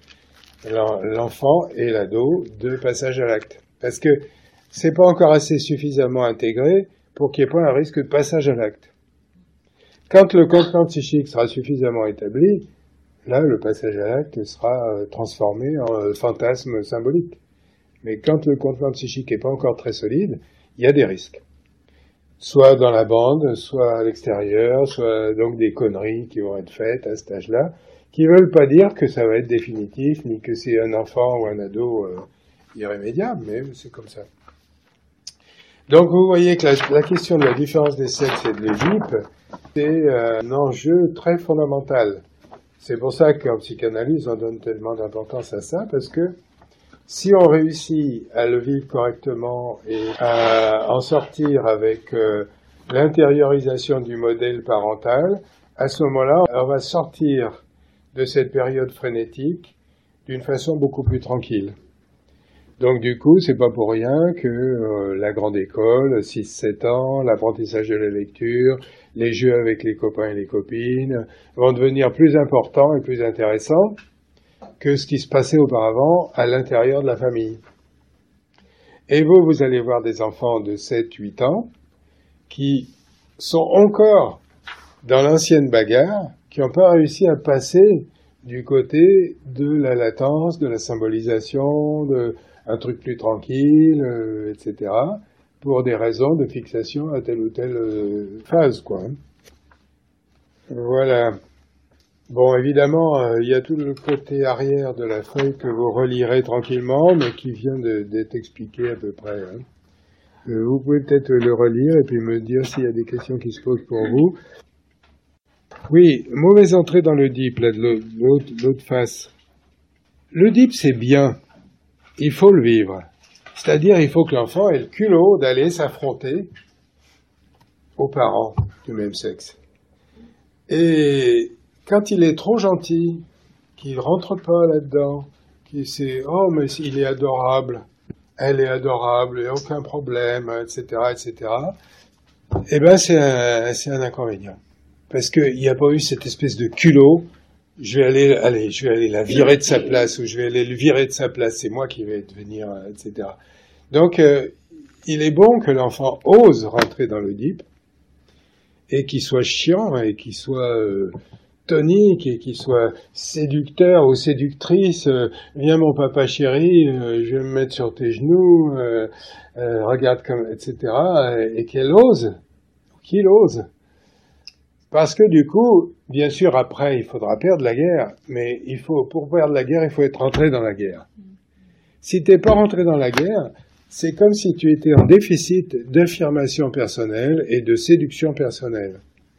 l'enfant et l'ado de passage à l'acte. Parce que c'est pas encore assez suffisamment intégré pour qu'il n'y ait pas un risque de passage à l'acte. Quand le contenant psychique sera suffisamment établi, là, le passage à l'acte sera euh, transformé en euh, fantasme symbolique. Mais quand le contenant psychique n'est pas encore très solide, il y a des risques. Soit dans la bande, soit à l'extérieur, soit donc des conneries qui vont être faites à cet âge-là, qui ne veulent pas dire que ça va être définitif, ni que c'est un enfant ou un ado euh, irrémédiable, mais c'est comme ça. Donc vous voyez que la, la question de la différence des sexes et de l'Oedipe, c'est euh, un enjeu très fondamental. C'est pour ça qu'en psychanalyse, on donne tellement d'importance à ça, parce que si on réussit à le vivre correctement et à en sortir avec euh, l'intériorisation du modèle parental, à ce moment-là, on va sortir de cette période frénétique d'une façon beaucoup plus tranquille. Donc du coup, c'est pas pour rien que euh, la grande école, six sept ans, l'apprentissage de la lecture, les jeux avec les copains et les copines, vont devenir plus importants et plus intéressants que ce qui se passait auparavant à l'intérieur de la famille. Et vous, vous allez voir des enfants de sept huit ans qui sont encore dans l'ancienne bagarre, qui n'ont pas réussi à passer du côté de la latence, de la symbolisation, de un truc plus tranquille, euh, et cetera, pour des raisons de fixation à telle ou telle euh, phase, quoi. Voilà. Bon, évidemment, euh, il y a tout le côté arrière de la feuille que vous relirez tranquillement, mais qui vient de, d'être expliqué à peu près. Hein. Euh, vous pouvez peut-être le relire et puis me dire s'il y a des questions qui se posent pour vous. Oui, mauvaise entrée dans le dip, là, de l'autre, l'autre face. Le dip, c'est bien. Il faut le vivre. C'est-à-dire, il faut que l'enfant ait le culot d'aller s'affronter aux parents du même sexe. Et quand il est trop gentil, qu'il rentre pas là-dedans, qu'il sait, oh, mais il est adorable, elle est adorable, il n'y a aucun problème, et cetera, et cetera, eh ben, c'est un, c'est un inconvénient. Parce qu'il n'y a pas eu cette espèce de culot, je vais aller, allez, je vais aller la virer de sa place, ou je vais aller le virer de sa place, c'est moi qui vais devenir, et cetera. Donc, euh, il est bon que l'enfant ose rentrer dans le dip, et qu'il soit chiant, et qu'il soit euh, tonique, et qu'il soit séducteur ou séductrice. Euh, viens mon papa chéri, euh, je vais me mettre sur tes genoux, euh, euh, regarde comme, et cetera. Et, et qu'elle ose, qu'il ose. Parce que du coup, bien sûr, après, il faudra perdre la guerre, mais il faut, pour perdre la guerre, il faut être rentré dans la guerre. Si t'es pas rentré dans la guerre, c'est comme si tu étais en déficit d'affirmation personnelle et de séduction personnelle.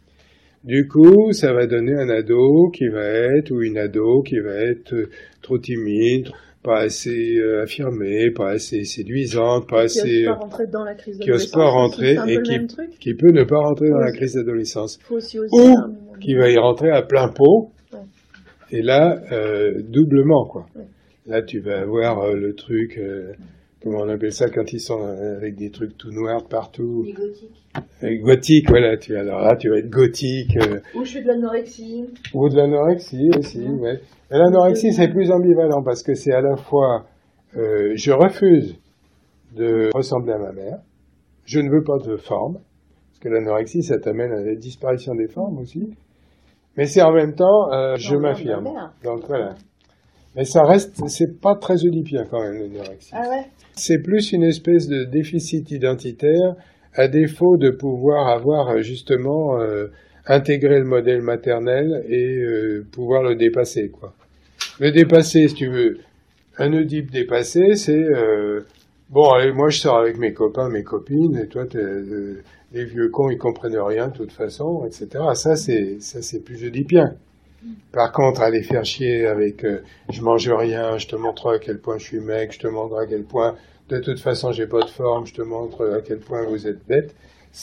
Du coup, ça va donner un ado qui va être, ou une ado qui va être trop timide, pas assez euh, affirmée, pas assez séduisante, pas qui assez... Qui n'ose pas rentrer dans la crise qui n'ose pas rentrer et qui, qui peut ne pas rentrer dans la crise d'adolescence. Faut aussi oser, ou hein, qui va y rentrer à plein pot, ouais. Et là, euh, doublement, quoi. Ouais. Là, tu vas avoir euh, le truc... Euh, comment on appelle ça quand ils sont avec des trucs tout noirs partout. Les gothiques. Avec gothique, voilà. Tu, alors là, tu vas être gothique. Euh, ou je fais de l'anorexie. Ou de l'anorexie aussi, mmh. Ouais. Mais l'anorexie, c'est plus ambivalent parce que c'est à la fois, euh, je refuse de ressembler à ma mère, je ne veux pas de forme, parce que l'anorexie, ça t'amène à la disparition des formes aussi, mais c'est en même temps, euh, je m'affirme. Donc voilà. Mais ça reste, c'est pas très oedipien quand même, l'anorexie. Ah ouais. C'est plus une espèce de déficit identitaire, à défaut de pouvoir avoir justement euh, intégré le modèle maternel et euh, pouvoir le dépasser, quoi. Le dépasser, si tu veux, un Oedipe dépassé, c'est euh, bon, allez, moi je sors avec mes copains, mes copines, et toi, t'es, euh, les vieux cons, ils comprennent rien de toute façon, et cetera. Ça, c'est ça, c'est plus oedipien. Par contre, aller faire chier avec euh, je mange rien, je te montre à quel point je suis mec, je te montre à quel point de toute façon j'ai pas de forme, je te montre à quel point vous êtes bête,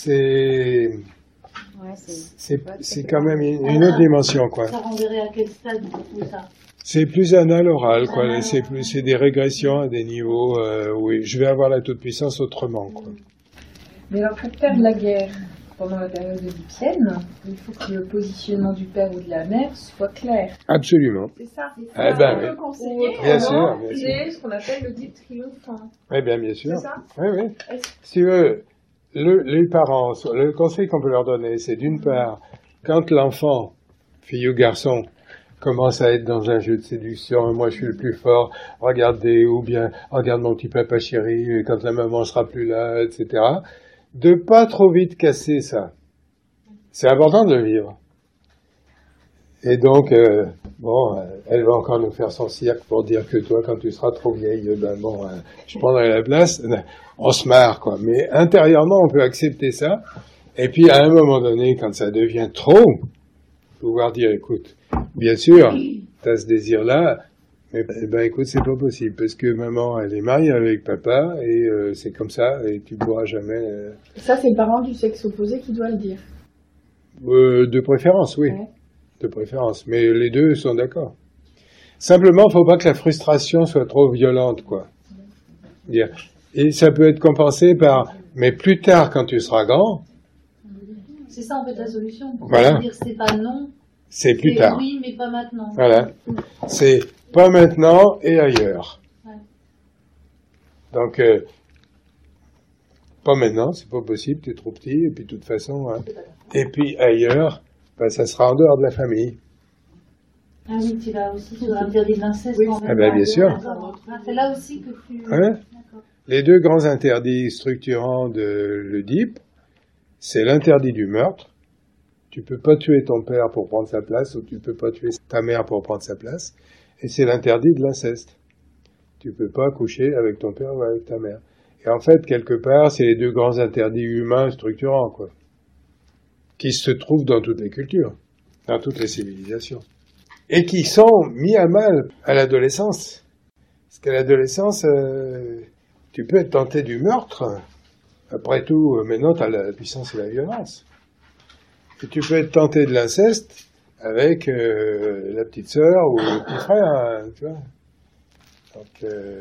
c'est ouais, c'est, c'est, c'est quand même une, une autre dimension, quoi. Ça renverrait à quel stade tout ça? C'est plus anal oral, quoi. Ah, c'est plus, c'est des régressions à des niveaux euh, où je vais avoir la toute-puissance autrement, quoi. Mais alors, pour perdre la guerre pendant la période oedipienne, il faut que le positionnement du père ou de la mère soit clair. Absolument. C'est ça. C'est ça. Eh ben, on peut oui. conseiller bien sûr, avant bien j'ai ce qu'on appelle le dip triomphant. Eh bien, bien sûr. C'est ça? Oui, oui. Si tu veux, le, les parents, le conseil qu'on peut leur donner, c'est d'une part, quand l'enfant, fille ou garçon, commence à être dans un jeu de séduction, moi je suis le plus fort, regardez, ou bien, regarde mon petit papa chéri, quand la maman sera plus là, et cetera, de pas trop vite casser ça. C'est important de le vivre. Et donc, euh, bon, euh, elle va encore nous faire son cirque pour dire que toi, quand tu seras trop vieille, ben bon, euh, je prendrai la place. On se marre, quoi. Mais intérieurement, on peut accepter ça. Et puis, à un moment donné, quand ça devient trop, pouvoir dire, écoute, bien sûr, t'as ce désir-là, Mais eh ben écoute, c'est pas possible parce que maman, elle est mariée avec papa et euh, c'est comme ça et tu pourras jamais. Euh... Ça, c'est le parent du sexe opposé qui doit le dire. Euh, de préférence, oui, Ouais. de préférence. Mais les deux sont d'accord. Simplement, faut pas que la frustration soit trop violente, quoi. Dire. Et ça peut être compensé par, mais plus tard, quand tu seras grand, C'est ça en fait la solution. Pour Voilà. dire c'est pas non, c'est plus c'est tard. oui mais pas maintenant. Voilà. C'est pas maintenant et ailleurs. Ouais. Donc, euh, pas maintenant, c'est pas possible, t'es trop petit, et puis de toute façon, hein. Et puis ailleurs, ben, ça sera en dehors de la famille. Ah oui, tu vas aussi sur l'interdit de l'inceste. Oui. quand même. Ah ben, bien sûr. D'accord. Ah, c'est là aussi que tu... Hein? D'accord. Les deux grands interdits structurants de l'Oedipe, c'est l'interdit du meurtre. Tu peux pas tuer ton père pour prendre sa place, ou tu peux pas tuer ta mère pour prendre sa place. Et c'est l'interdit de l'inceste. Tu peux pas coucher avec ton père ou avec ta mère. Et en fait, quelque part, c'est les deux grands interdits humains structurants, quoi. Qui se trouvent dans toutes les cultures, dans toutes les civilisations. Et qui sont mis à mal à l'adolescence. Parce qu'à l'adolescence, euh, tu peux être tenté du meurtre. Après tout, euh, maintenant, tu as la puissance et la violence. Et tu peux être tenté de l'inceste avec euh, la petite sœur ou le petit frère, hein, tu vois. Donc, euh,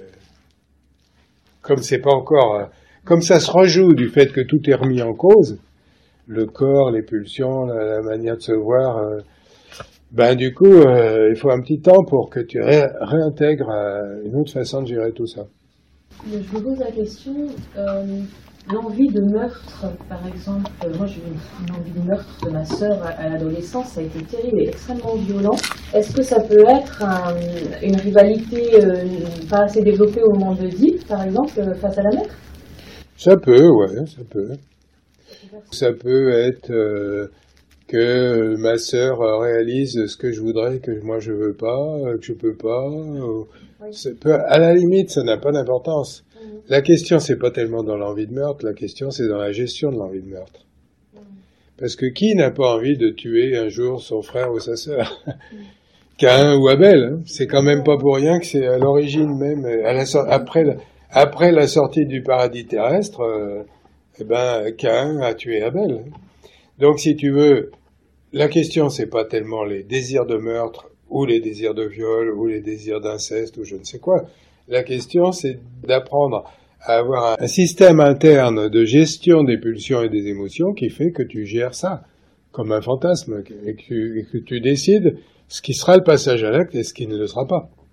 comme c'est pas encore... euh, comme ça se rejoue du fait que tout est remis en cause, le corps, les pulsions, la, la manière de se voir... Euh, ben du coup, euh, il faut un petit temps pour que tu ré- réintègres euh, une autre façon de gérer tout ça. Je me pose la question, euh, l'envie de meurtre, par exemple, euh, moi j'ai eu une, une envie de meurtre de ma sœur à, à l'adolescence, ça a été terrible et extrêmement violent. Est-ce que ça peut être un, une rivalité euh, pas assez développée au moment de Deep, par exemple, euh, face à la mère? Ça peut, ouais, ça peut. Ça peut être euh, que ma sœur réalise ce que je voudrais, que moi je veux pas, que je peux pas. ou- ça peut- à la limite, ça n'a pas d'importance. La question, c'est pas tellement dans l'envie de meurtre, la question, c'est dans la gestion de l'envie de meurtre. Parce que qui n'a pas envie de tuer un jour son frère ou sa sœur? Caïn ou Abel, hein. C'est quand même pas pour rien que c'est à l'origine même, à la sor- après, la, après la sortie du paradis terrestre, euh, eh ben, Caïn a tué Abel. Donc, si tu veux, la question, c'est pas tellement les désirs de meurtre, ou les désirs de viol, ou les désirs d'inceste, ou je ne sais quoi. La question, c'est d'apprendre à avoir un système interne de gestion des pulsions et des émotions qui fait que tu gères ça comme un fantasme, et que tu, et que tu décides ce qui sera le passage à l'acte et ce qui ne le sera pas.